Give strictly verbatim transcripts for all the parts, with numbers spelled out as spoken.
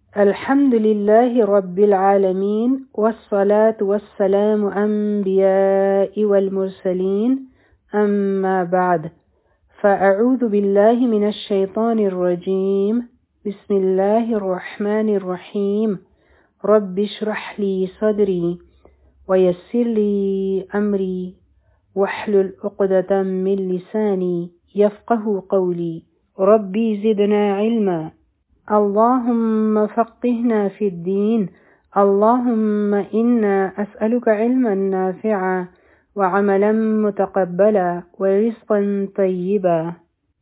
الحمد لله رب العالمين والصلاة والسلام أنبياء والمرسلين أما بعد فأعوذ بالله من الشيطان الرجيم بسم الله الرحمن الرحيم رب اشرح لي صدري ويسر لي أمري واحلل عقدة من لساني يفقه قولي ربي زدنا علما اللهم فقهنا في الدين اللهم إنا أسألك علما نافعا وعملا متقبلا ورزقا طيبا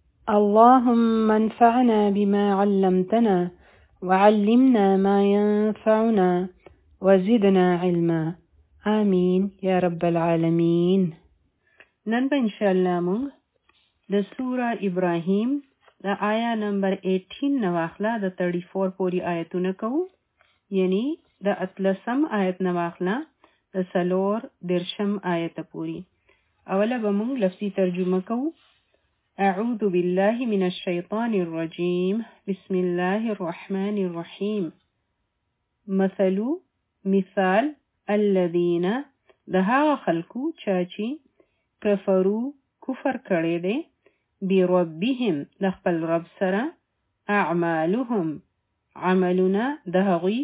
اللهم انفعنا بما علمتنا وعلمنا ما ينفعنا وزدنا علما آمين يا رب العالمين. نن به انشاءالله مونږ د سوره ابراهیم د آیا نمبر eighteen نه واخله د thirty-four پورې آیتونه کوو، یعنی د اتلسم آیت نه واخله د څلور دېرشم آیت پورې. اوله به موږ لفظي ترجمه کوو. اعوذ بالله من الشیطان الرجیم بسم الله الرحمن الرحیم. مثلو مثال الذین د هغه خلکو چا چې کفرو کفر کړی دی بربهم د خپل رب سره اعمالهم عملونه د هغوی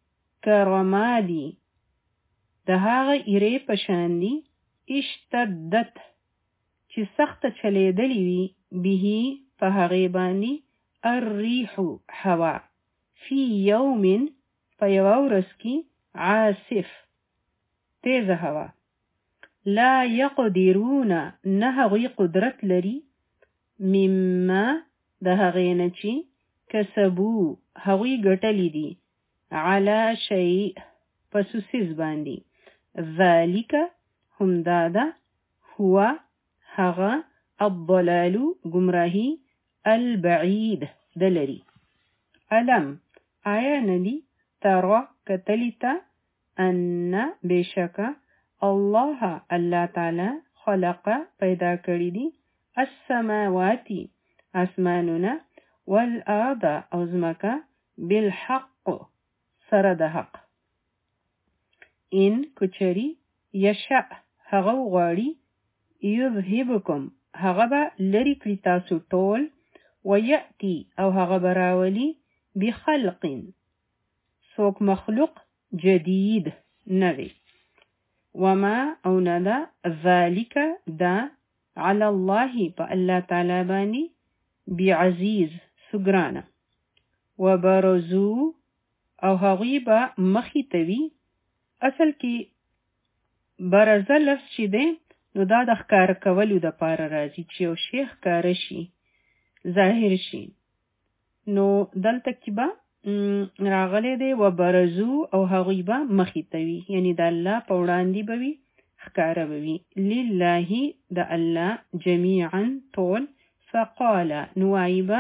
کرمادي د هغه ایرې په شان دي اشتدت چې سخته چلیدلې وي به په هغې باندې الریح هوا فی یوم په یوه ورځ کې عاصف تیزه هوا لا یقدرون نه هغوی قدرت لري مما د هغې نه چې کسبو هغوی ګټلی دي علی شیء په څه باندې ذالک همدا ده هو هغه الضلال گمراهی البعید د لري. علم آیا ندی ترى کتلیتا ان بشک الله الله تعالی خلق پیدا کړی دي السماوات اسماننا والارض ازمکا بالحق سره د حق ان کچری یشاء هغه غواړي یذهبکم هغه به لری کړي تاسو ټول ویأتی او هغه به راولي بخلق څوک مخلوق جدید نوی وما او ندا ذالک دا على الله په الله تعالی باندې بعزیز سګرانه وبرزو او هغوی به مخې ته وي. اصل کې برزه لفظ چې دی نو دا د ښکاره کولو دپاره راځي چې یو شی ښکاره شي ظاهر شي. نو دلته کې به راغلی دی وبرزو او هغوی به مخې ته وي، یعنی د الله په وړاندې به وي ښکاره به وي. لله د الله جمیعا ټول فقال نوایبه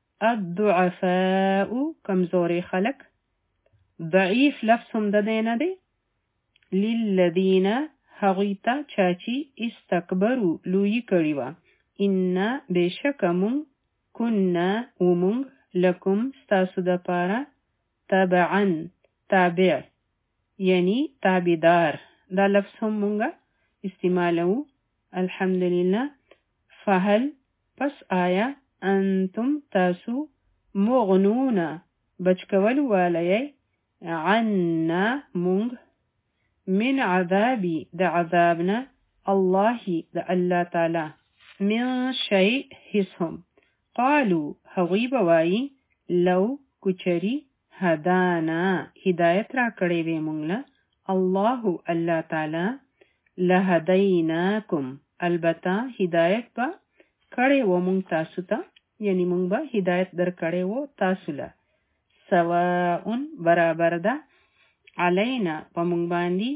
الضعفاء کمزوري خلق ضعیف لفظ هم د دی نه دی للذین هغوی ته چا چې استکبرو لویي کړي وه انا بېشکه مونږ کنا ومونږ لکم ستاسو دپاره تبعا تابع یعنی تابعدار دا لفظ هم مونږه استعمالو. الحمدلله فهل پس آیا انتم تاسو مغنون بچکول والی عنا مونږ من عذابی د عذابنا الله د الله تعالی من شیء هیڅ هم قالو هغوی به وایي لو کچری هدانا هدایت را کړی وی مونږ له الله الله تعالی لهدیناکم البته هدایت به کړی و مونږ تاسو ته، یعنی مونږ به هدایت در کړی و تاسو له سواء برابر ده علینا په مونږ باندې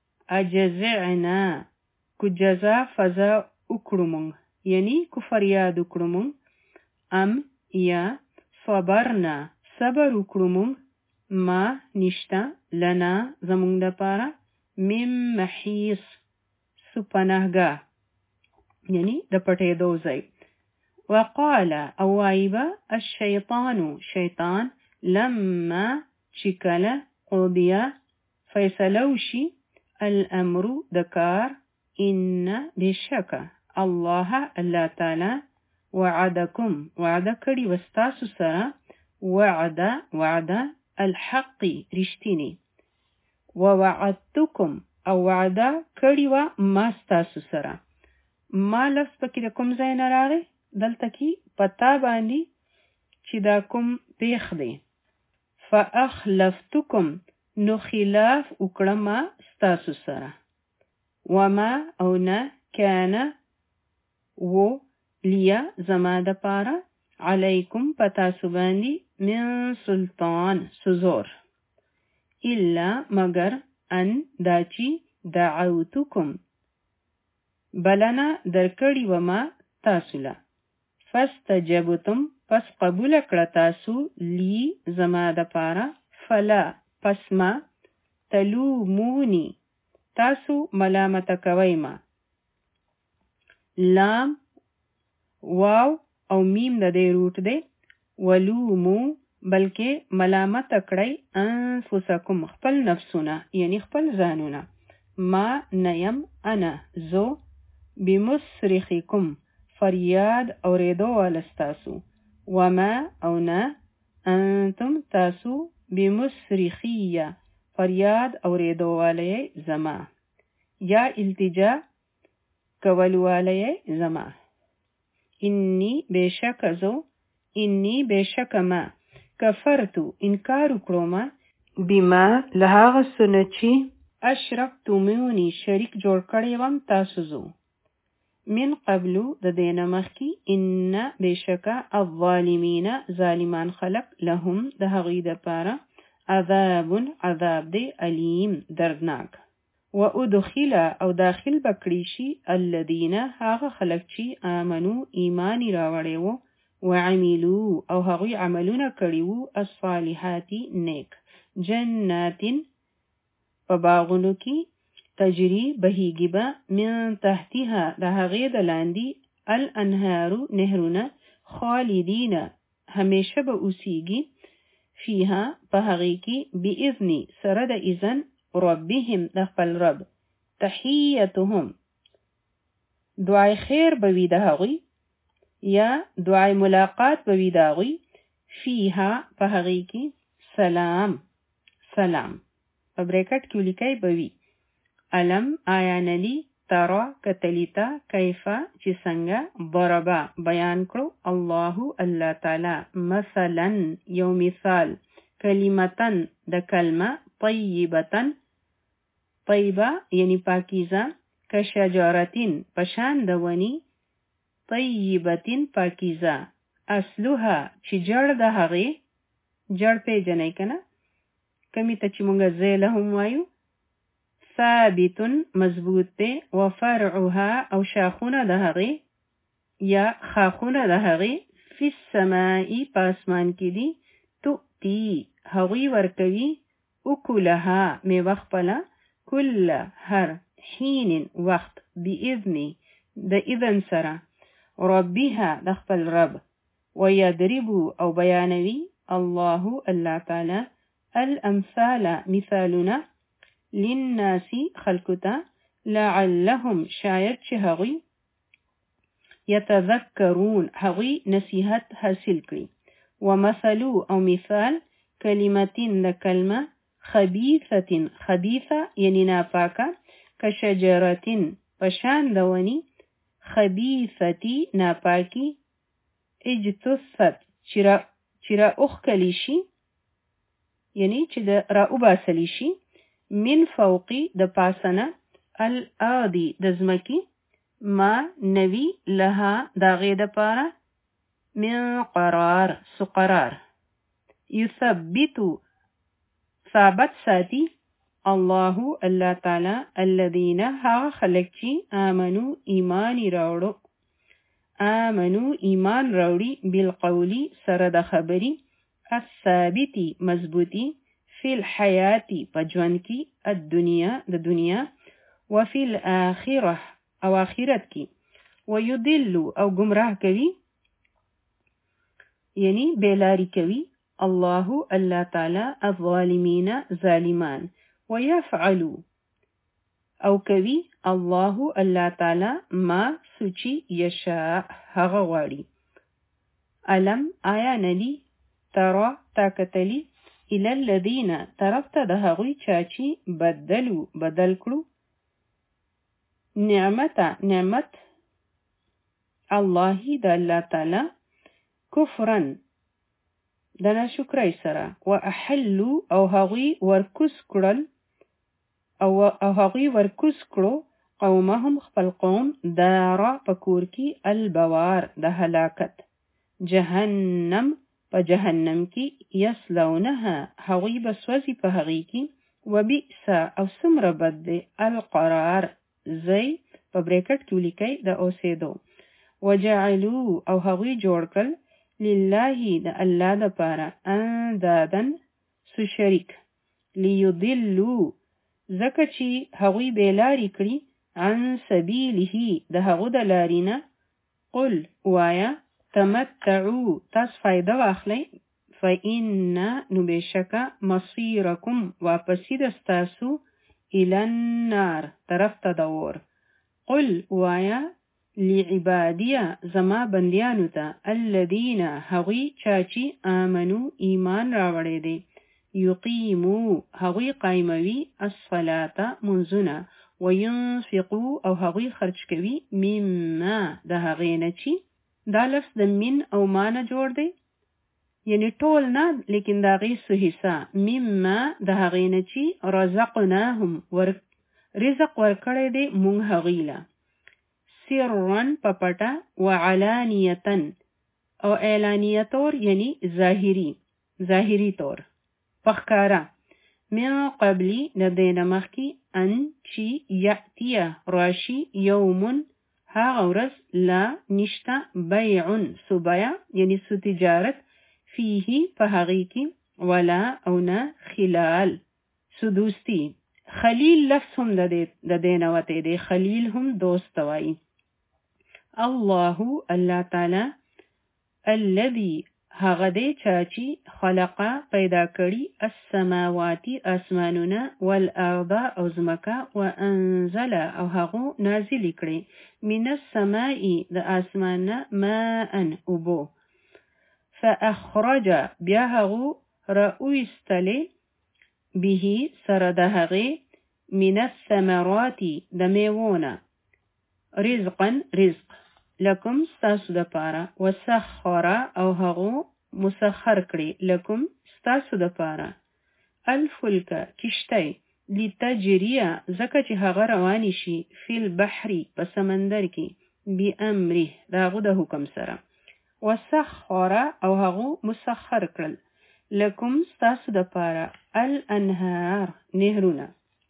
اجزعنا کو جزا فضا وکړو مونږ یعنی کفر یاد وکړو مونږ ام یا صبرنا صبر وکړو مونږ ما نشته لنا زمونږ دپاره من محیص سپناهګاه یعنی د پټېدو ځای. وقال او وایبه الشیطان شیطان لما چې کله قضیه فیصله وشي الامر د کار ان بشک الله الله تعالی وعدکم وعده کړي وستاسو سره وعده وعده الحق رښتینی ووعدتکم او وعده کړي و ما ستاسو سره ما لفظ پکې د کوم ځای نه راغی دلته کې پتا باندې چې دا کوم پیښ دی فاخلفتکم نو خلاف وکړم ستاسو سره وما او نه کان و لیا زما د پاره علیکم پتاسو باندې من سلطان سزور الا مگر ان داچی دعوتکم بلنا درکړی وما تاسو له فاستجبتم پس قبول کړه تاسو لی زما د پاره فلا پس ما تلومونی تاسو ملامت کوي ما لام واو او میم د دې روټ دی ولومو بلکې ملامت کړی انفسکم خپل نفسونه یعنی خپل ځانونه ما نیم انا زو بمصرخکم فریاد اوریدو ولستاسو وما او نه انتم تاسو بمصرخیه فریاد اوریدو والی زما یا التجا کولو والی زما انی بیشک زو انی بیشک ما کفرتو انکار وکړو ما بما لهغه سنچی اشرکتمونی شریک جوړ کړی وم تاسو زو من قبلو د دینه مخکی ان بیشکا الظالمین ظالمان خلق لهم د هغوی دپاره عذاب عذاب دی علیم دردناک و ادخل او داخل بکړی شي الذین هغه خلق چې آمنو ایمانی راوړی وو وعملو او هغوی عملونه کړي وو الصالحات نیک جنات په باغونو کې تجری بهیږي به من تحتها د هغې د لاندې الانهار نهرونه خالدین همیشه به اوسیږي فیها په هغې کې باذن سره د اذن ربهم د خپل رب تحیتهم دعای خیر به وي د هغوی یا دعای ملاقات به وي د هغوی فیها په هغې کې سلام سلام په بریکټ کې ولیکئ به وي علم آیا نلی ترا کتلیتا کیفا چې څنګه ضربا بیان کړو الله الله تعالی مثلا یو مثال کلمتن د کلمه طیبتن طیبه یعنی پاکیزه کشجارتین پشان د ونی طیبتین پاکیزه اصلها چې جړ د هغې جړ پیژنئ که نه کمی ته چې مونږ زیله هم وایو ثابتن مضبوط دی وفرعها او شاخونه د هغې یا خاخونه د هغې فی السماء په اسمان کې دي تؤتی هغوی ورکوي اکلها میوه خپله کل هر حین وخت باذن د اذن سره ربها د خپل رب ویضربو او بیانوي الله الله تعالی الامثال مثالنا للناس خلقتا لعلهم شاید چې هغوی یتذکرون هغوی نصیحت حاصل کړي ومثلو او مثال کلمتین د کلمه خبیثتین خبیثه یعنی ناپاکه کشجرتین پشان د ونی خبیثتی ناپاکی اجتثت چې را اخکلی شي یعنی چې د را اوباسلی شي من فوقی د پاسنه الارضی د ځمکې ما نوی لها داغې دپاره من قرار سقرار یثبتو ثابت ساتي الله الله تعالی الذین هغه خلک چې آمنو ایمانی راوړو آمنو ایمان راوړي بالقولی سره د خبري الثابتی مضبوطی فی الحیاتی پجوان کی الدنیا د دنیا وفی الاخره او آخرت کی ویدلو او گمراه کوي یعنی بیلاری کوي الله الله تعالی الظالمین ظالمان ويفعل او کوي الله الله تعالی ما سوچي یشاء هغه غواړي. علم آیا ندی ترى تاکتلی الى الذین طرف ته د هغوی چاچی بدلو بدل کړو نعمت نعمت الله د الله تعالی کفرن د ناشکرۍ سره واحلوا او هغوی ورکوس کړل او او هغوی ورکوس کړو قومهم خپل قوم دار پکور کی البوار د هلاکت جهنم په جهنم کی یسلونها هغوی بسوزی په هغی کی وبئس او سمر بد دی القرار زی په بریکټ کې لیکي د اوسېدو وجعلوا او هغوی جوړ کړل لله د الله د پاره اندادن سو شریک لیضلوا زکه چې هغوی بیلاری کړي عن سبیله د هغو د لارینه قل وایا تمتعوا تاسو فایده واخلئ فإن نبشک مصیرکم واپسی دستاسو الى النار طرف ته دور قل وایا لعبادیه زما بندیانو ته الذین هغوی چاچی آمنو ایمان راوړی دی یقیمو هغوی قایموي الصلاة منځونه وینفقو او هغوی خرج کوي مما د هغې نه چې دا لفظ د من او ما نه جوړ دی یعنی ټول نه لیکن دا غي سو حصہ مما د هغې نه چې رزقناهم ور رزق ورکړی دی مونږ هغوی له سرن پپټا وعلانیتن او اعلانیه طور یعنی ظاهری ظاهری طور پخکارا من قبلی د دینه مخکی ان چی یأتیه راشی یومن هاغه ورځ لا نشتا بیعن سو بیع یعنی سو تجارت فیه په هغې کې ولا او نه خلال سو دوستی خلیل لفظ هم د دینه وتی دی خلیل هم دوست وایي الله الله تعالی الذي هغه دی چاچی خلقا پیدا کړي السماواتی اسمانونه والارض او زمکا وانزل او هغه نازل کړي من السماء د اسمانه ماء اوبو فاخرج بیا هغه رأوستلی به سره د هغې من الثمرات د میوونه رزقا رزق لکم ستاسو د پاره وسخر او هغو مسخر کړي لکم ستاسو د پاره الفلک کشتی لتجریه زکه چې هغه رواني شي فی البحر په سمندر کې بامره د هغو د حکم سره وسخر او هغو مسخر کړل لکم ستاسو د پاره الانهار نهرونه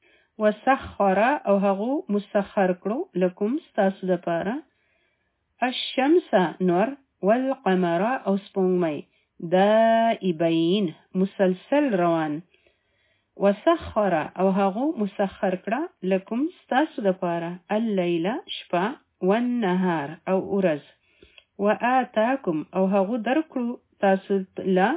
وسخر او هغو مسخر کړو لکم ستاسو د پاره الشمس نور والقمر او سپوږمۍ دائبین مسلسل روان وسخر او هغو مسخر کړه لکم ستاسو د پاره اللیل شپه والنهار او ورځ وآتاکم او هغو درکړو تاسو له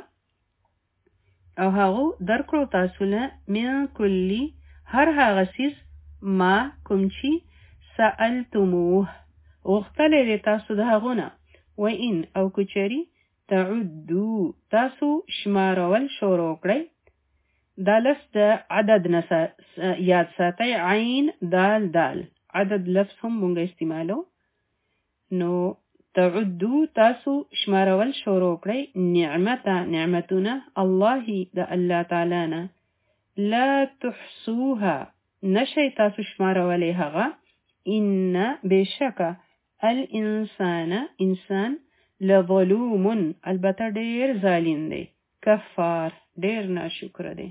او هغو درکړو تاسو له من کلی هر هغه څیز ما کوم چې سألتموه غختلی تاسو د هغونه وإن او کچری تعدو تاسو شمارول شروع کړئ دا لفظ د عدد نه یاد ساتئ عین دال دال عدد لفظ هم مونږ استعمالو نو تعدو تاسو شمارول شروع کړئ نعمت نعمتونه الله د الله تعالی نه لا تحصوها نشئ تاسو شمارولې هغه ان بشک الانسان انسان لظلوم البته ډیر ظالم دی کفار ډیر ناشکر دی.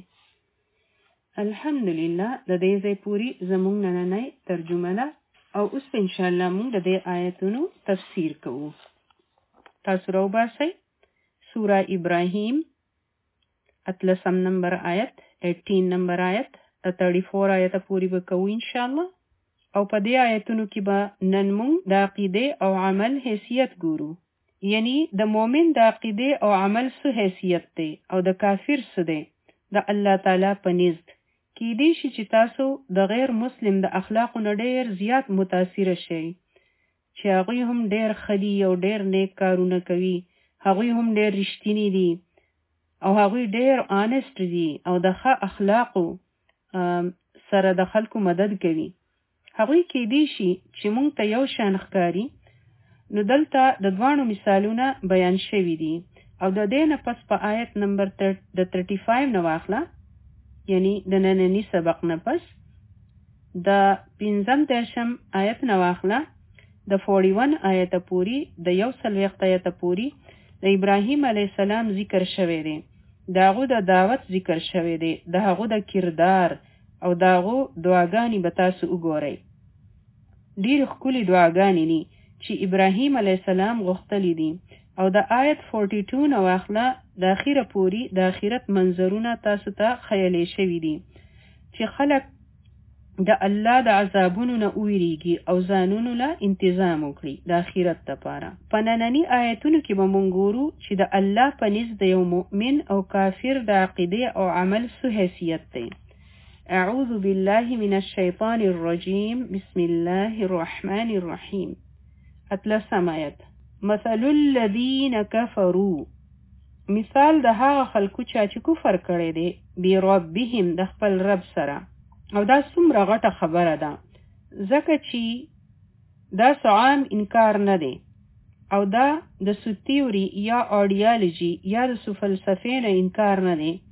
الحمدلله د دې ځای پوری زموږ نننۍ ترجمه ده او اوس په ان شاء الله موږ د دې آیتونو تفسیر کوو. تاسو راوباسئ سوره ابراهیم اتلسم نمبر آیت اٹھارہ نمبر آیت چویس آیت پوری به کوو ان شاء الله او په دې آیتونو کې به نن موږ د عقیده او عمل حیثیت ګورو. یعنی د مؤمن د عقیده او عمل څه حیثیت دی او د کافر څه دی د الله تعالی په نزد کیدی شي چې تاسو د غیر مسلم د اخلاقو نه ډیر زیات متاثر شئ چې هغوی هم ډیر خدي او ډیر نیک کارونه کوي، هغوی هم ډیر رښتینی دي او هغوی ډیر آنست دي او د ښه اخلاقو سره د خلکو مدد کوي. هغوی کیدی شي چې مونږ ته یو شان ښکاري. نو دلته د دوانو مثالونه بیان شوي دي او د دې نه پس په آیت نمبر د تھرٹی فائیو نه واخله، یعنی د نننی سبق نه پس د پنځم دېرشم آیت نه واخله د فورټي ون آیت پوری د یو څلوېښت آیت پوری د ابراهیم علیه السلام ذکر شوی دی، د هغو د دعوت ذکر شوی دی، د هغو د کردار او د هغو دعاګانې به تاسو وګورئ. ډېرې ښکلې دعاګانې دي چې ابراهیم علیه السلام غوښتلی دي او د آیت فورټي ټو نه واخله د اخیره پوری د آخرت منظرونه تاسو ته خیالي شوي دي چې خلک د الله د عذابونو نه وویریږي او ځانونو له انتظام وکړي د آخرت لپاره. په ننني آیتونو کې به موږ ګورو چې د الله په نزد د یو مؤمن او کافر د عقیدې او عمل څه حیثیت دی. اعوذ بالله من الشیطان الرجیم بسم الله الرحمن الرحیم. اتلسم آیت. مثل الذین کفروا، مثال د هغه خلکو چې کفر کړی دی بربهم د خپل رب سره. او دا څومره غټه خبره ده ځکه چې دا عام انکار نه دی او دا د سوتیوري یا آیډیالوژي یا د سو فلسفې نه انکار نه دی،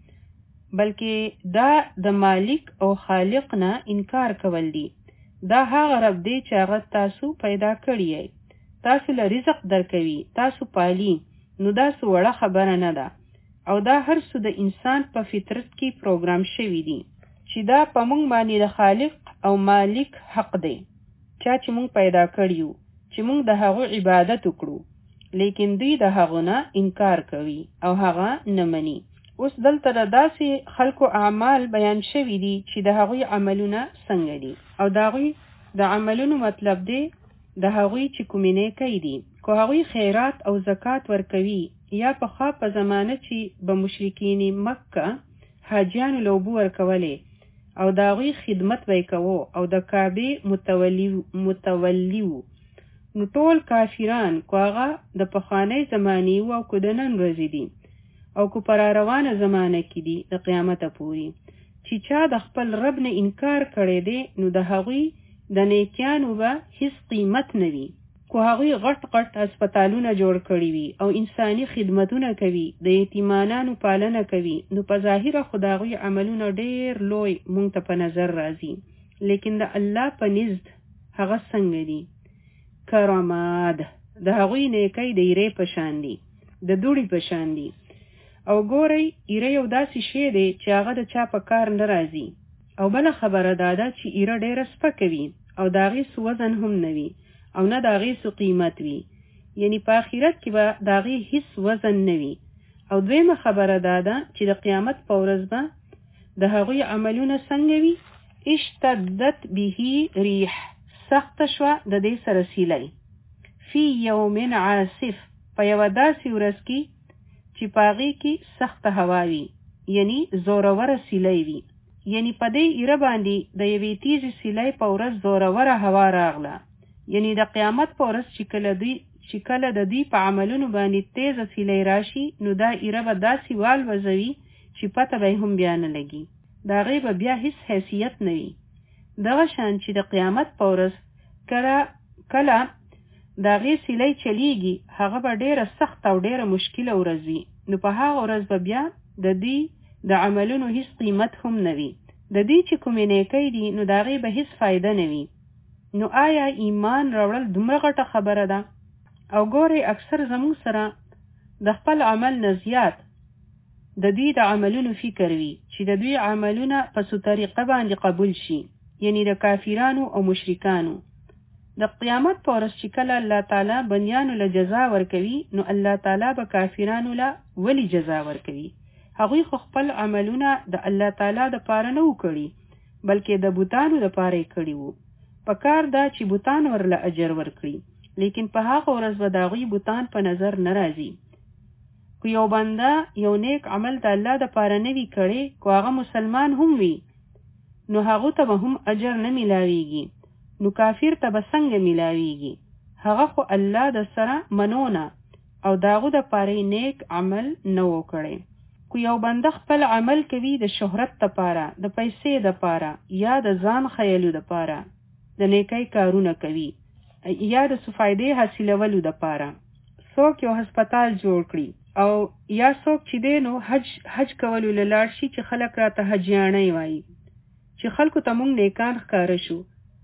بلکې دا د مالک او خالق نه انکار کول دی. دا هغه رب دی چې هغه تاسو پیدا کړی، تاسو له رزق درکوي، تاسو پالي. نو دا څه وړه خبره نه ده او دا هر څه د انسان په فطرت کې پروګرام شوي دي چې دا په موږ باندې د خالق او مالک حق دی چا چې موږ پیدا کړیو چې موږ د هغو عبادت وکړو، لیکن دوی د هغو نه انکار کوي او هغه نه مني. اوس دلته د داسې خلکو اعمال بیان شوي دي چې د هغوی عملونه څنګه دي او د هغوی د عملونو مطلب دی د هغوی چې کومې نیکۍ دي. که هغوی خیرات او زکات ورکوي یا په خوا په زمانه چې به مشرکین مکه حاجیانو له اوبو ورکولې او د هغوی خدمت به یې کوو او د کعبې متولي وو، نو ټول کافران که هغه د پخوانۍ زمانې وو او که د نن ورځې دي او که په راروانه زمانه کې دي د قیامته پورې، چې چا د خپل رب نه انکار کړی دی نو د هغوی د نیکیانو به هیڅ قیمت نه وي. که هغوی غټ غټ هسپتالونه جوړ کړي وي او انساني خدمتونه کوي، د یتیمانانو پالنه کوي، نو په ظاهره خو د هغوی عملونه ډېر لوی مونږ ته په نظر راځي، لیکن د الله په نزد هغه څنګه دي؟ کراماد د هغوی نیکۍ د ایرې په شان دي، د دوړې په شان دي. او ګورئ ایره یو داسې شی دی چې هغه د چا په کار نه راځي. او بله خبره دا ده چې ایره ډېره سپکه وي او د هغې څه وزن هم نه وي او نه د هغې څه قیمت وي، یعنی په آخرت کې به د هغې هیڅ وزن نه وي. او دویمه خبره دا ده چې د قیامت په ورځ به د هغوی عملونه څنګه وي؟ اشتدت به ریح، سخته شوه د دې سره سیلی، فی یوم عاصف، په یوه داسې ورځ کې چې په هغې کې سخته هوا وي، یعنی زوروره سیلی وي. یعنی په دې ایره باندې د یوې تیزې سیلی په ورځ زوروره هوا راغله، یعنی د قیامت په ورځ چې کله دوی چې کله د دوی په عملونو باندې تیزه سیلی راشي، نو دا ایره به داسې والوځوي چې پته به هم بیا نه لګي، د هغې به بیا هیڅ حیثیت نه وي. دغه شان چې د قیامت په ورځ کله کله د هغې سیلی چلیږي، هغه به ډېره سخته او ډېره مشکله ورځ وي، نو په هغه ورځ به بیا د دوی د عملونو هیڅ قیمت هم نه وي. د دوی چې کومې نیکۍ دي نو د هغې به هیڅ فایده نه وي. نو آیا ایمان راوړل دومره غټه خبره ده؟ او ګورئ اکثر زموږ سره د خپل عمل نه زیات د دوی د عملونو فکر وي چې د دوی عملونه په څه طریقه باندې قبول شي، یعنی د کافرانو او مشرکانو. د قیامت په ورځ چې کله الله تعالی بندیانو له جزا ورکوي، نو الله تعالی به کافرانو له ولې جزا ورکوي؟ هغوی خو خپل عملونه د الله تعالی د پاره نه وکړي، بلکې د بوتانو د پاره یې کړي وو. په کار دا چې بوتان ورله اجر ورکړي، لیکن په هغه ورځ به د هغوی بوتان په نظر نه راځي. که یو بنده یو نیک عمل د الله دپاره نه وي کړی، که هغه مسلمان هم وي، نو هغو ته به هم اجر نه میلاویږي. نو کافر ته به څنګه میلاویږي؟ هغه خو الله د سره منونه او د هغو دپاره نیک عمل نه و کړی. که یو بنده خپل عمل کوي د شهرت دپاره، د پیسې دپاره، یا د ځان خیلو دپاره د نیکی کارونه کوي، یا د څه فایدې حاصلولو دپاره، څوک یو هسپتال جوړ کړي، او یا څوک چې دی نو حج حج کولو له لاړ شي چې خلک راته حجیانۍ وایي، چې خلکو ته مونږ نیکان ښکاره شو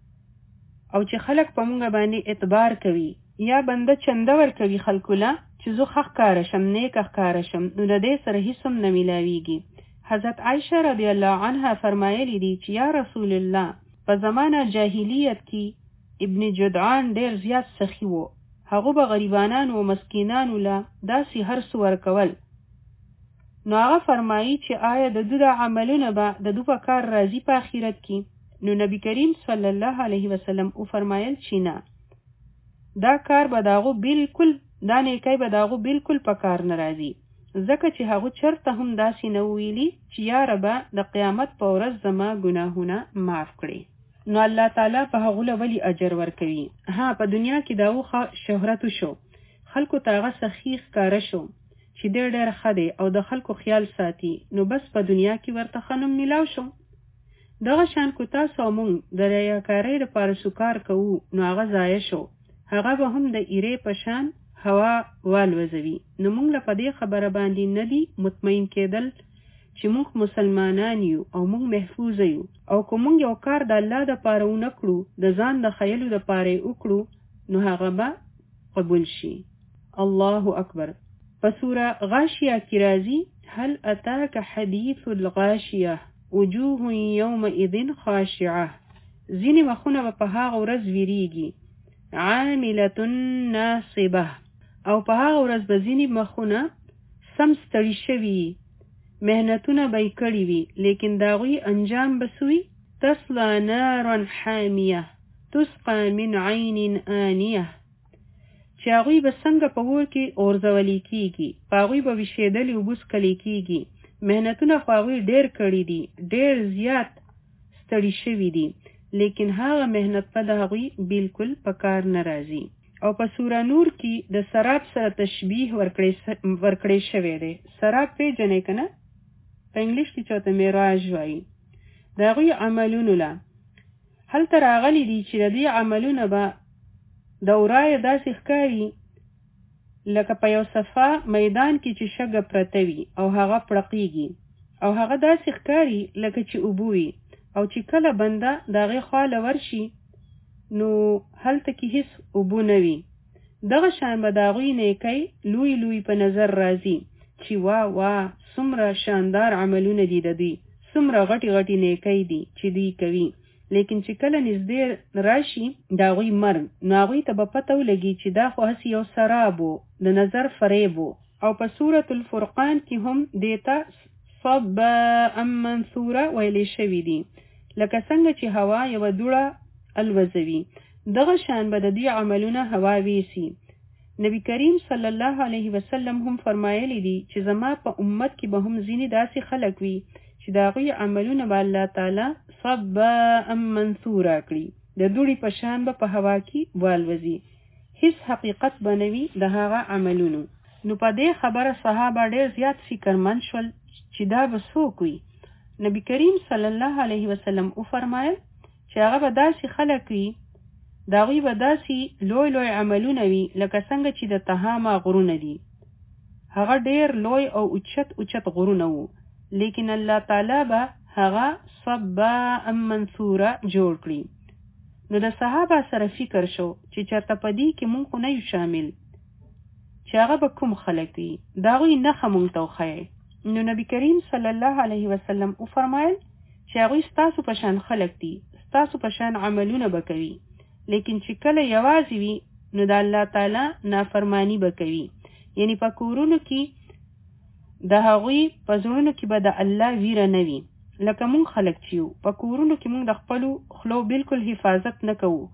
او چې خلک په مونږ باندې اعتبار کوي، یا بنده چنده ورکوي خلکو له چې زه ښه ښکاره شم، نیکه ښکاره شم، نو د دې سره هیڅ هم نه میلاویږي. حضرت عایشه رضی الله عنها فرمایلی دي چې یا رسول الله، په زمانه جاهلیت کې ابن جدعان ډیر زیات سخی وو. هغه به غریبانانو او مسکینانو له داسې هر څه ورکول. نو هغه فرمایي چې آیا د دوی د عملونه به د دوی په کار راځي په آخرت کې؟ نو نبی کریم صلی الله علیه وسلم او فرمایل چې نه، دا کار به داغو بالکل دا نیکی به داغو بالکل په کار نه راځي، ځکه چې هغه چرته هم داسې نه ویلي چې یا ربه د قیامت په ورځ زما ګناهونه معاف کړي. نو الله تعالی په هغه له ولی اجر ورکوي. ها، په دنیا کې داو ښه شهرت شو، خلکو ته هغه سخی ښکاره شو چې ډېر ډېر ښه دی او د خلکو خیال ساتي، نو بس په دنیا کې ورته ښه نوم میلاو شو. دغه شان کو تاسو او مونږ د ریاکارۍ لپاره څه کار کوو، نو هغه ضایع شو، هغه به هم د ایرې په شان هوا والوزوي. نو مونږ له په دې خبره باندې نه دي مطمئن کېدل چې مونږ مسلمانان یو او مونږ محفوظ یو، او که مونږ یو کار د الله دپاره ونه کړو، د ځان د خیلو دپاره یې وکړو، نو هغه به قبول شي. الله اکبر. په سوره غاشیه کې راځي هل اتاک حدیث الغاشیه وجوه یومئذ خاشعه. ځینې مخونه به په هغه ورځ ویریږي، عاملة ناصبه، او په هغه ورځ به ځینې مخونه سم ستړي شوي، مهنتونه به یې کړي وي، لیکن د هغوی انجام به څه وي؟ تصلی نارا حامیه تسقى من عین آنیه، چې هغوی به څنګه په اور کې اورځولی کېږي، په هغوی به ویشېدلې اوبه څښلی کېږي. مهنتونه خو هغوی ډېر کړي دي، ډېر زیات ستړي شوي دي، لیکن هغه مهنت به د هغوی بالکل په کار نه راځي. او په سوره نور کې د سراب سره تشبیه ورکړی شوی دی. سراب پیژنئ که نه؟ په انګلیش کې چاته معراج وایي. د هغوی عملونو له هلته راغلي دي چې د دې عملونه به د ورایه داسې ښکاري لکه په یو صفا میدان کې چې شګه پرته وي او هغه پړقیږي، او هغه داسې ښکاري لکه چې اوبه وي، او چې کله بنده د هغې خواله ورشي نو هلته کې هیڅ اوبه نه وي. دغه شان به د هغوی نیکۍ لوی لوی په نظر راځي چې وا وا څومره شاندار عملونه دي د دوی، څومره غټې غټې نیکۍ دي چې دوی کوي. لیکن چې کله نږدې راشي د هغوی مرګ، نو هغوی ته به پته ولګي چې دا خو هسې یو سراب و، د نظر فریب و. او په سورة الفرقان کې هم دیته صبا منثوره ویلې شوي دي، لکه څنګه چې هوا یوه دوړه الوزوي، دغه شان به د دې عملونه هوا ویسي. نبی کریم صلی الله علیه وسلم هم فرمایلی دي چې زما په امت کې به هم ځینې داسې خلک وي چې د هغوی عملونه به الله تعالی صبا منثوره کړي، د دوړې په شان به په هوا کې والوزي، هیڅ حقیقت به نه وي د هغه عملونو. نو په دې خبره صحابه ډېر زیات فکرمند شول چې دا به څوک وي. نبی کریم صلی الله علیه وسلم وفرمایل چې هغه به داسې خلک وي، د هغوی به داسې لوی لوی عملونه وي لکه څنګه چې د تهامه غرونه دي. هغه ډېر لوی او اوچت اوچت غرونه وو، لیکن الله تعالی به هغه صبا منثوره جوړ کړي. نو د صحابه سره فکر شو چې چېرته په دې کې مونږ خو نه یو شامل، چې هغه به کوم خلک وي، د هغوی نښه مونږ ته وښیئ. نو نبی کریم صلی الله علیه وسلم وفرمایل چې هغوی ستاسو په شان خلک دي، ستاسو په شان عملونه به کوي، لیکن چې کله یوازې وي نو د الله تعالی نافرمانی به کوي. یعنی په کورونو کې د هغوی په زړونو کې به د الله ویره نه وي، لکه مونږ خلک چې یو په کورونو کې مونږ د خپلو خلو بالکل حفاظت نه کوو،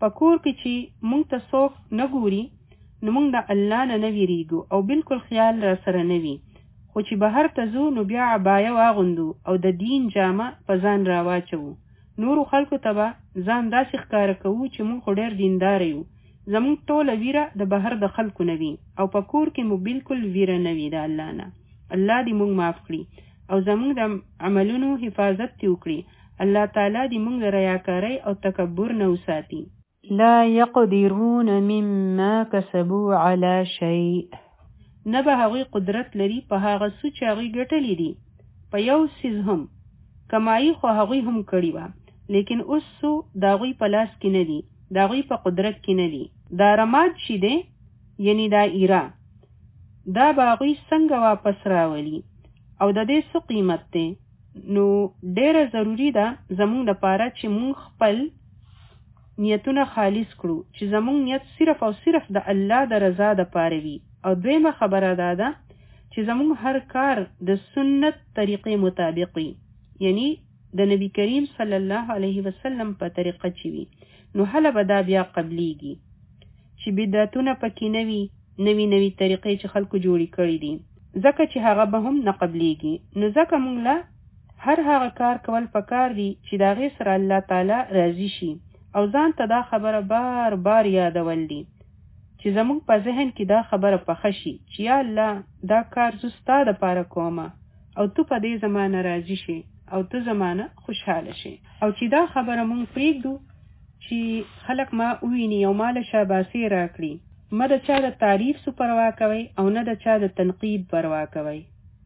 په کور کې چې مونږ ته څوک نه ګوري نو مونږ د الله نه نه ویریږو او بالکل خیال را سره نه وي، خو چې بهر ته ځو نو بیا عبایه واغوندو او د دین جامه په ځان را واچوو. نورو خلکو ته به ځان داسې ښکاره کوو چې مونږ خو ډېر دینداره یو. زمونږ ټوله ویره د بهر د خلکو نه وي او په کور کې مو بالکل ویره نه وي د الله نه. الله دې مونږ معاف کړي او زمونږ د عملونو حفاظت دې وکړي. الله تعالی دې مونږ د ریاکارۍ او تکبر نه وساتي. لا يقدرون مما كسبوا على شيء. نه به هغوی قدرت لري په هغه څه چې هغوی ګټلي دي په یو څیز هم. کمایي خو هغوی هم کړي وه، لیکن اوس څو د هغوی په لاس کې نه دي، د هغوی په قدرت کې نه دي. دا رماد چې دی یعنی دا ایره دا به هغوی څنګه واپس راولي او د دې څه قیمت دی؟ نو ډیره ضروری ده زمونږ دپاره چې مونږ خپل نیتونه خالص کړو، چې زمونږ نیت صرف او صرف د الله د رضا دپاره وي. او دویمه خبره دا ده چې زمونږ هر کار د سنت طریقې مطابق وي، یعنی د نبی کریم صلی الله علیه وسلم په طریقه چې وي، نو هله به دا بیا قبلیږي. چې بدعتونه پکې نه وي، نوي نوي طریقې چې خلکو جوړې کړي دي، ځکه چې هغه به هم نه قبلیږي. نو ځکه مونږ له هر هغه کار کول پکار دي چې د هغې سره الله تعالی راضي شي، او ځان ته دا خبره بار بار یادول دي چې زمونږ په ذهن کې دا خبره پخه شي چې یا الله دا کار زه ستا دپاره کومه او تو په دې زمانه راضي شي او ته زمانه خوشحاله شي. او چې دا خبره مونږ پرېږدو چې خلک ما وویني او ما له شاباسي راکړي، مه د چا د تعریف سو پروا کوئ او نه د چا د تنقید پروا کوئ.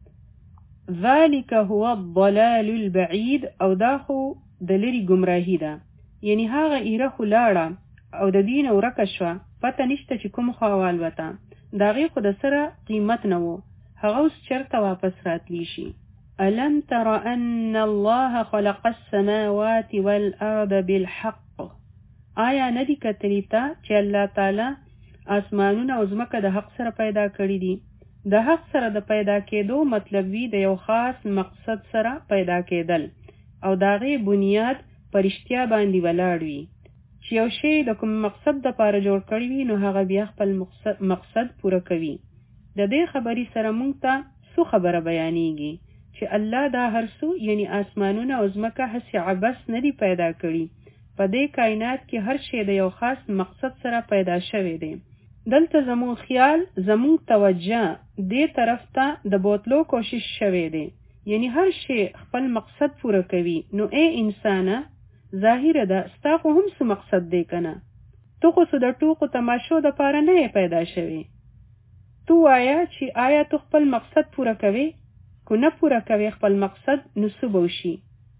ذلك هو الضلال البعید. او دا خو د لرې ګمراهي ده، یعنی هغه ایره خو لاړه او د دین ورکه شوه، پته نشته چې کوم خوا والوته، د هغې خو د سره قیمت نه و، هغه اوس چېرته واپس راتلی شي. ألم تر أن الله خلق السماوات والأرض بالحق. آیا ندی کتلی تا چې الله تعالی آسمانونه او ځمکه د حق سره پیدا کړي دي؟ د حق سره د پیدا کېدو مطلب وی د یو خاص مقصد سره پیدا کېدل او د هغې بنیاد په رښتیا باندې ولاړ وي. چې یو شی د کوم مقصد دپاره جوړ کړی وي نو هغه بیا خپل مقصد پوره کوي. د دې خبرې سره مونږ ته څو خبره بیانېږي چې الله دا هر څه یعنی آسمانونه او ځمکه هسې عبث نه دي پیدا کړي. په دې کائنات کې هر شی د یو خاص مقصد سره پیدا شوی دی. دلته زمون خیال زمون توجه دې طرف ته د بوتلو کوشش شوی دی، یعنی هر شی خپل مقصد پوره کوي. نو ای انسانه ظاهره ده ستا خو هم څه مقصد دی کنه، تو خو څه د ټوکو تماشو دپاره نه پیدا شوی. تو وایه چې آیا تو خپل مقصد پوره کوي؟ کو نه پوره کوي خپل مقصد نو څه به وشي؟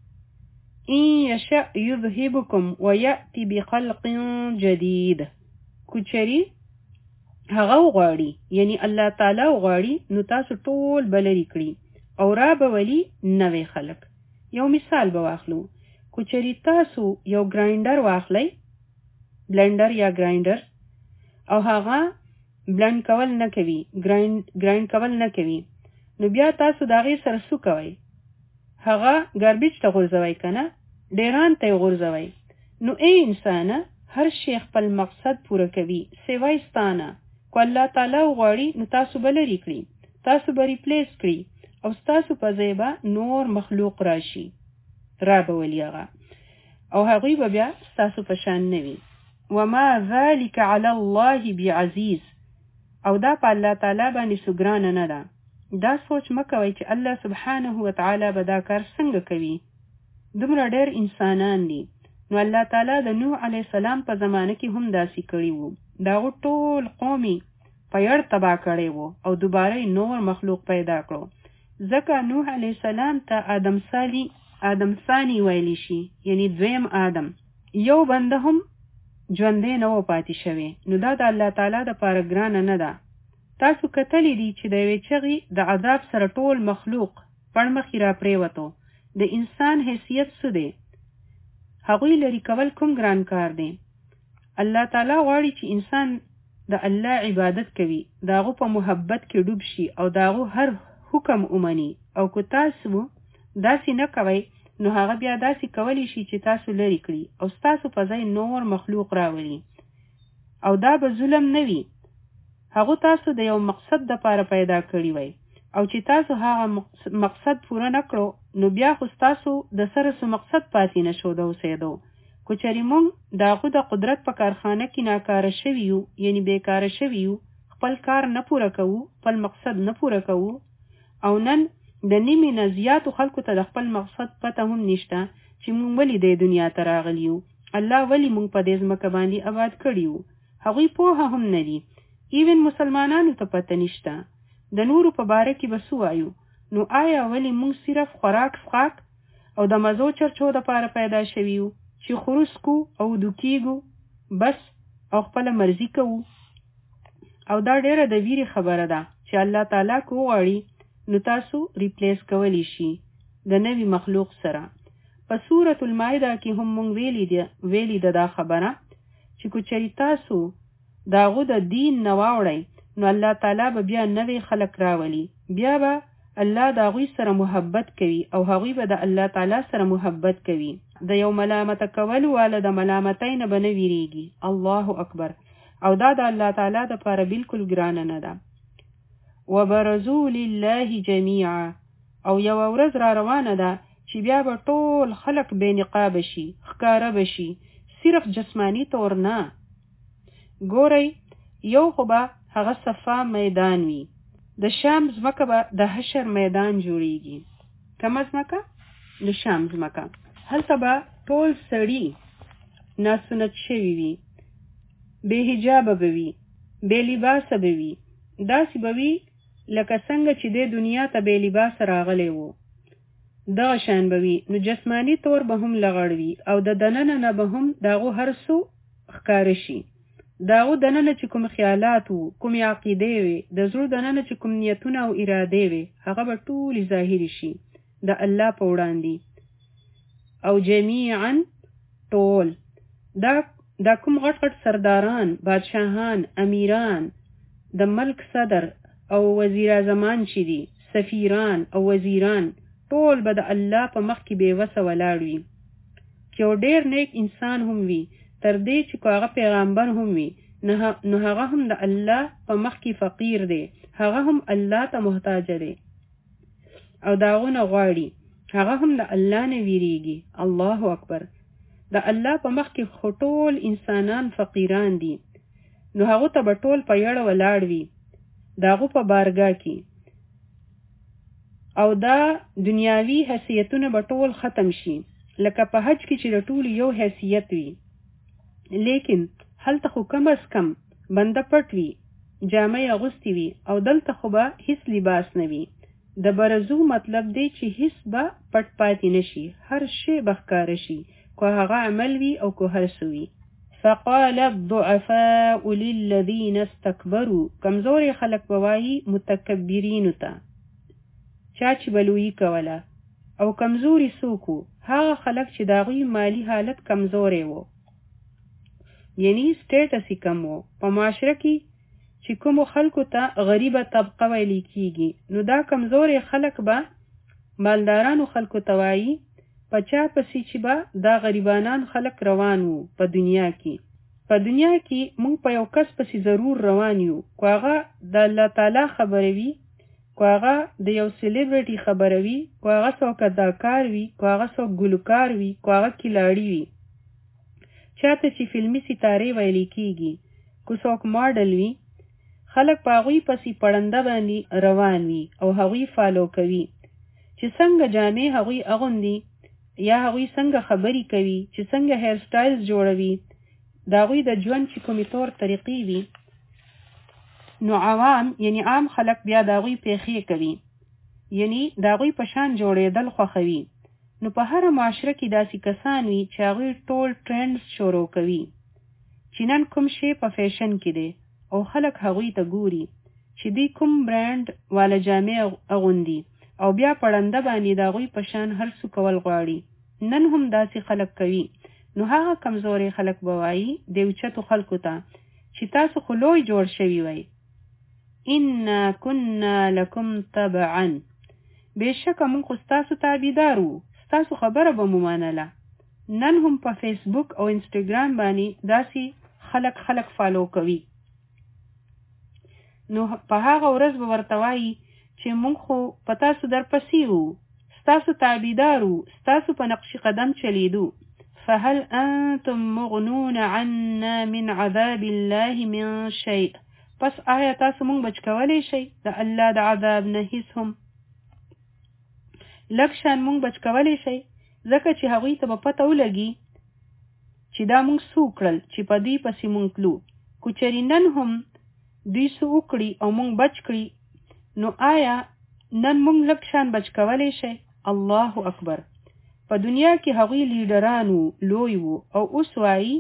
إن يشأ يذهبكم ويأتي بخلق جديد. کچری هغه وغواړي یعنی الله تعالی وغواړي نو تاسو ټول بلری کړي او را به ولي نوې خلق. یو مثال به واخلو، کچری تاسو یو ګراینډر واخلئ، بلندر یا ګراینډر، او هغه بلند کول نه کوي، ګراینډ ګراینډ کول نه کوي، نو بیا تاسو د هغې سره څه کوئ؟ هغه ګاربیج ته غورځوئ کنه، ډیران ته یې غورځوئ. نو ای انسانه هر شی خپل مقصد پوره کوي سوای ستانه. کو الله تعالی وغواړي نو تاسو به لرې کړي، تاسو به ریپلیس کړي او ستاسو په ځای به نور مخلوق راشي، را به ولي هغه، او هغوی به بیا ستاسو په شان نه وي. وما ذلك على الله بعزیز. او دا په الله تعالی باندې څه ګرانه نه ده. دا سوچ مه کوئ چې الله سبحانه وتعالی به دا کار څنګه کوي. دومره ډېر انسانان دي. نو الله تعالی د نوح علیه السلام په زمانه کې هم داسې کړي وو. د هغو ټول قومي په یړ تباه کړی وو او دوباره نور مخلوق پیدا کړو. ځکه نوح علیه السلام ته آدم سالی آدم ثانی ویلی شي، یعنی دویم آدم. یو بنده هم ژوندی نه و پاتې شوی. نو دا د الله تعالی دپاره ګرانه نه ده. تاسو کتلی دي چې د یوې چغې د عذاب سره ټول مخلوق پړمخې را پرېوتو. د انسان حیثیت څه دی؟ هغوی لرې کول کوم ګران کار دی؟ الله تعالی غواړي چې انسان د الله عبادت کوي، د هغو په محبت کې ډوب شي او د هغو هر حکم ومني. او که تاسو داسې نه کوئ نو هغه بیا داسې کولی شي چې تاسو لرې کړي او ستاسو په ځای نور مخلوق راولي او دا به ظلم نه وي. هغه تاسو د یو مقصد دپاره پیدا کړي وای او چې تاسو هغه مقصد پوره نه کړو نو بیا خو ستاسو د سره څه مقصد پاتې نه شو د اوسېدو. که چېرې موږ د هغه د قدرت په کارخانه کې ناکاره شوي یو یعنې بېکاره شوي یو، خپل کار نه پوره کوو، خپل مقصد نه پوره کوو او نن د نیمې نه زیاتو خلکو ته د خپل مقصد پته هم نشته چې موږ ولې دې دنیا ته راغلي یو، الله ولې موږ په دې ځمکه باندې آباد کړي یو. هغوی پوهه هم نه دي. ایون مسلمانانو ته پته نشته. د نورو په باره کې به څه وایو؟ نو آیا ولې موږ صرف خوراک څښاک او د مزو چرچو دپاره پیدا شوي یو چې خروس کو او دوکیږو بس او خپله مرضي کوو؟ او دا ډیره د ویرې خبره ده چې الله تعالی که وغواړي نو تاسو ریپلیس کولی شي د نوي مخلوق سره. په سورة المائده کې هم مونږ ویلي ده ویلي ده دا خبره چې که چېرې تاسو د هغو د دین نه واوړئ نو الله تعالی به بیا نوي خلق راولي، بیا به الله د هغوی سره محبت کوي او هغوی به د الله تعالی سره محبت کوي. د یو ملامته کولو والا د ملامتۍ نه به نه ویریږي. الله اکبر. او دا د الله تعالی د پاره بالکل ګرانه نه ده. وبرزوا لله جميعا، او یو ورځ را روانه ده چې بیا به ټول خلق بې نقاب شي، ښکاره بشي، صرف جسمانی طور نه. ګورئ یو خو به هغه صفا میدان وي، د شام ځمکه به د حشر میدان جوړیږي. کومه ځمکه؟ د شام ځمکه. هلته به ټول سړي ناسنت شوي وي، بې حجابه به وي، بې لباسه به وي، داسې به وي لکه څنګه چې دې دنیا ته بې لباسه راغلی و، دغه شان به وي. نو جسمانی طور به هم لغړ وي او د دننه نه به هم د هغو هر څه ښکاره شي. د هغو دننه چې کوم خیالات وو، کومې عقیدې وې، د زړه دننه چې کوم نیتونه او ارادې وې، هغه به ټولې ظاهري شي د الله په وړاندې. او جمیعا ټول دا دا کوم غټ غټ سرداران، بادشاهان، امیران، د ملک صدر او وزیر اعظمان چې دي، سفیران او وزیران، ټول به د الله په مخ کې بې وسه ولاړ وي. که یو ډېر نیک انسان هم وي، تر دې چې که هغه پیغمبر هم وي، نو هغه هم د الله په مخ کې فقیر دی، هغه هم الله ته محتاج دی او د هغو نه غواړي، هغه هم د الله نه ویریږي. الله اکبر. د الله په مخ کې خو ټول انسانان فقیران دي، نو هغو ته به ټول په یړه ولاړ وي د هغو په بارګاه کې، او دا دنیاوي حیثیتونه به ټول ختم شي، لکه په حج کې چې د ټول یو حیثیت وي. لیکن هلته خو کم از کم بنده پټ وي، جامې اغوستې وي، او دلته خو به هیڅ لباس نه وي. د برزو مطلب دی چې هیڅ به پټ پاتې نشي، هر شی به ښکاره شي، که هغه عمل وي او که هر څه وي. فقال الضعفاء للذین استكبروا، کمزوري خلک به وایي متکبرینو ته، چا چې به لویي کوله. او کمزوري څوک وو؟ هغه خلک چې د هغوی مالي حالت کمزوری و، یعنی سټیټس یې کم و. په معاشره کې چې کومو خلکو ته غریبه طبقه ویلی کیږي، نو دا کمزوري خلک به مالدارانو خلکو ته وایي، په چا پسې چې به دا غریبانان خلک روان وو په دنیا کې. په دنیا کې موږ په یو کس پسې ضرور روان یو، که هغه د الله تعالی خبره وي، که هغه د یو سیلیبریټي خبره وي، که هغه څوک اداکار وي، که هغه څوک ګلوکار وي، که هغه کلاړي وي، چاته چې فلمي ستارې ویلی کیږي، که څوک ماډل وي، خلک په هغوی پسې پړنده باندې روان وي او هغوی فالو کوي چې څنګه جامې هغوی اغوندي، یا هغوی څنګه خبرې کوي، چې څنګه هیر سټایلز جوړوي، د هغوی د ژوند چې کومې طور طریقې وي. نو عوام یعنی عام خلک بیا د هغوی پیښې کوي، یعنی د هغوی په شان جوړېدل خوښوي. نو په هره معاشره کې داسې کسان وي چې هغوی ټول ټرینډز شروع کوي، چې نن کوم شی په فیشن کې دی او خلک هغوی ته ګوري چې دوی کوم برانډ والا جامې اغوندي، او بیا پړنده باندې د هغوی په شان هر څه کول غواړي. نن هم داسې خلک کوي. نو هغه کمزوري خلک به وایي د اوچتو خلکو ته چې تاسو خو لوی جوړ شوي وای، انا كنا لکم تبعا، بېشکه موږ خو ستاسو تابعدار وو، ستاسو خبره به مو منله. نن هم په فیسبوک او انسټاګرام باندې داسې خلک خلک فالو کوي. نو په هغه ورځ به ورته وایي چې موږ خو په تاسو درپسې وو، ستاسو تابعدار وو، ستاسو په نقش قدم چلیدو. فهل انتم مغنون عنا من عذاب الله من شيء، پس آیا تاسو موږ بچ کولی شئ د الله د عذاب نه هیڅ هم؟ لږ شان موږ بچ کولی شئ، ځکه چې هغوی ته به پته ولګي چې دا موږ څه وکړل چې په دوی پسې موږ تلو. که چېرې نن هم دوی څه وکړي او موږ بچ کړي، نو آیا نن موږ لږ شان بچ کولی شئ؟ الله اکبر. په دنیا کې هغوی لیډران وو، لوی وو، او اوس وایي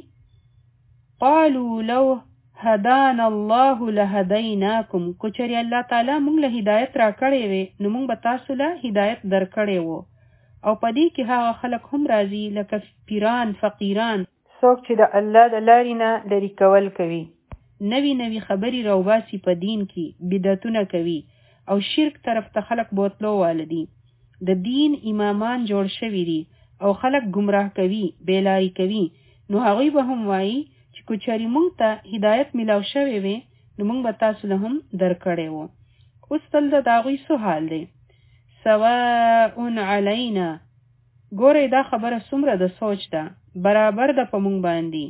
قالوا لو هدانا الله لهدیناکم. که چېرې الله تعالی موږ له هدایت را کړی وی، نو موږ به تاسو له هدایت در کړی وو. او په دې کې هغه خلک هم راځي لکه پیران، فقیران، څوک چې د الله د لارې نه لرې کول کوي، نوی نوی خبرې راوباسي په دین کې، بدعتونه کوي او شرک طرف ته خلک بوتلو والدي. د دین امامان جوړ شوي دي او خلک گمراه کوي، بیلاری کوي. نو هغوی به هم وایي چې که چېرې موږ ته هدایت میلاو شوی وی، نو موږ به تاسو له هم درکړی وو. اوس دلته د هغوی څه حال دی؟ سواء علینا. ګورئ دا خبره څومره د سوچ ده، برابر ده په موږ باندې.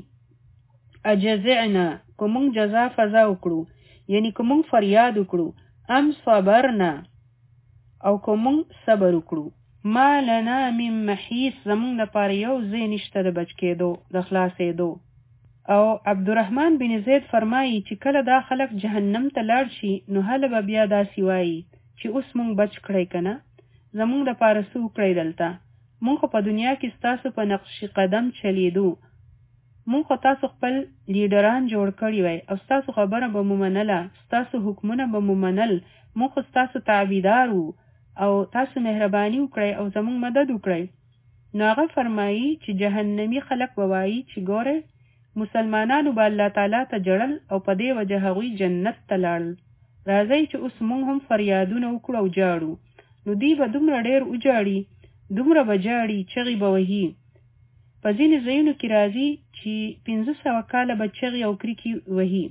اجزعنا، که موږ جزا فضا وکړو، یعنی که موږ فریاد وکړو، ام صبرنا، او که موږ صبر وکړو. ما لنا من محیص، زموږ لپاره یو ځای نشته د بچ کېدو، د خلاصېدو. او عبدالرحمن بن زید فرمایي چې کله دا خلک جهنم ته لاړ شي، نو هله به بیا داسې وایي چې اوس موږ بچ کړی که نه، زموږ لپاره څه وکړی دلته؟ موږ خو په دنیا کې ستاسو په نقش قدم چلیدو، موږ خو تاسو خپل لیډران جوړ کړي وی او ستاسو خبره به مو منله، ستاسو حکمونه به مو منل، موږ خو ستاسو تابعدار وو او تاسو مهرباني وکړئ او زموږ مدد وکړئ. نو هغه فرمایي چې جهنمي خلک به وایي چې ګورئ مسلمانانو به الله تعالی ته جړل او په دې وجه هغوی جنت ته لاړل. راځئ چې اوس موږ هم فریادونه وکړو او جاړو. نو دوی به دومره ډېر وجاړي، دومره به جاړي، چغې به وهي. په ځینې ځایونو کې راځي چې پنځه سوه کاله به چغې او کریکې وهي.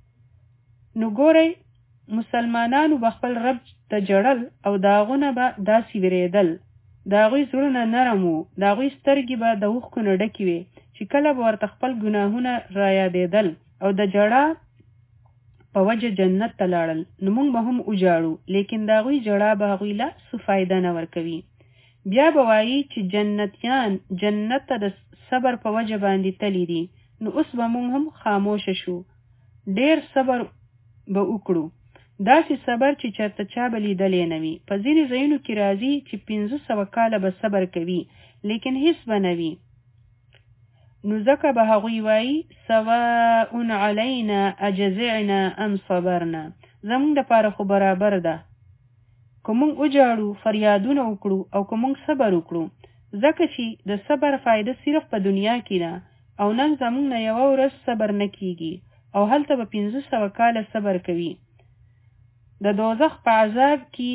نو ګورئ مسلمانانو به خپل رب ته جړل او د هغونه به داسې ویرېدل. د هغوی زړونه نرم وو، د هغوی سترګې به د اوښکو نه ډکې وې چې کله به ورته خپل ګناهونه را یادېدل او د جړا په وجه جنت ته لاړل. نو موږ به هم وجاړو، لیکن د هغوی جړا به هغوی له څه فایده نه ورکوي. بیا به وایي چې جنتیان جنت ته د صبر په وجه باندې تللی دي. نو اوس به موږ هم خاموشه شو، ډېر صبر به وکړو، داسې صبر چې چېرته چا به لیدلی نه وي. په ځینې ځایونو کې راځي چې پنځه سوه کاله به صبر کوي، لیکن هیڅ به نه وي. نو ځکه به هغوی وایي سواء علینا اجزعنا ام صبرنا، زموږ دپاره خو برابر ده که موږ وجاړو، فریادونه وکړو او که موږ صبر وکړو، ځکه چې د صبر فایده صرف په دنیا کې ده او نن زموږ نه یوه ورځ صبر نه کیږي او هلته به پنځه سوه کاله صبر کوي. د دوزخ په عذاب کې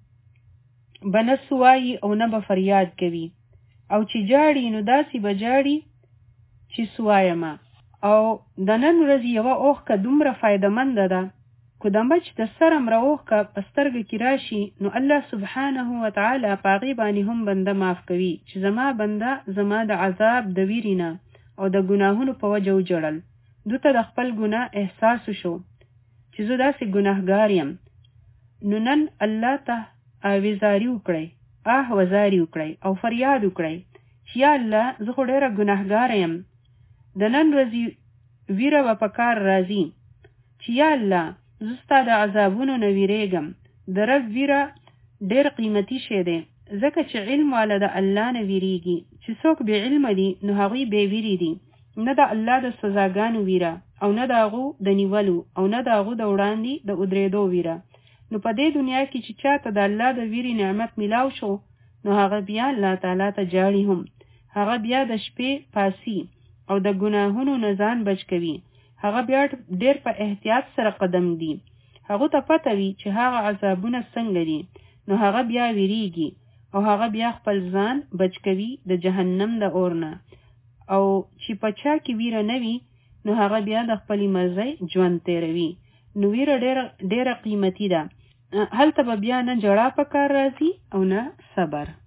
به نه سوایي او نه به فریاد کوي، او چې جاړي نو داسې به جاړي چې سوایمه. او د نن ورځې یوه اوښکه دومره فایدهمنده ده، که د مچ د سر امره اوښکه په سترګه کې راشي، نو الله سبحانه وتعالی په هغې باندې هم بنده معاف کوي چې زما بنده زما د عذاب د ویرې نه او د ګناهونو په وجه وجړل. دوی ته د خپل ګناه احساس شو چې زه داسې ګناهګار یم. نو نن الله ته آویزاري وکړئ، آه وزاري وکړئ او فریاد وکړئ چې یا الله زه خو ډېره ګناهګاره یم. د نن ورځې ویره به په کار راځي چې یا الله زه ستا د عذابونو نه ویرېږم. د رب ویره ډېر قیمتي شی دی، ځکه چې علم والا د الله نه ویرېږي. چې څوک بې علمه دي نو هغوی بې ویرې دي، نه د الله د سزاګانو ویره او نه د هغو د نیولو او نه د هغو د وړاندې د ودرېدو ویره. نو په دې دنیا کې چې چاته د الله د ویرې نعمت میلاو شو، نو هغه بیا الله تعالی ته جاړي هم، هغه بیا د شپې پاسي او د ګناهونو نه ځان بچ کوي. هغه بیا ډېر په احتیاط سره قدم دی. هغه ته پته وي چې هغه عذابونه څنګه دي، نو هغه بیا ویریږي او هغه بیا خپل ځان بچ کوي د جهنم د اور نه. او چې په چا کې ویره نه وي نو هغه بیا د خپلې مرضۍ ژوند تیروي. نو ویره ډېره ډېره قیمتي ده. هلته به بیا نه جړا په کار راځي او نه صبر.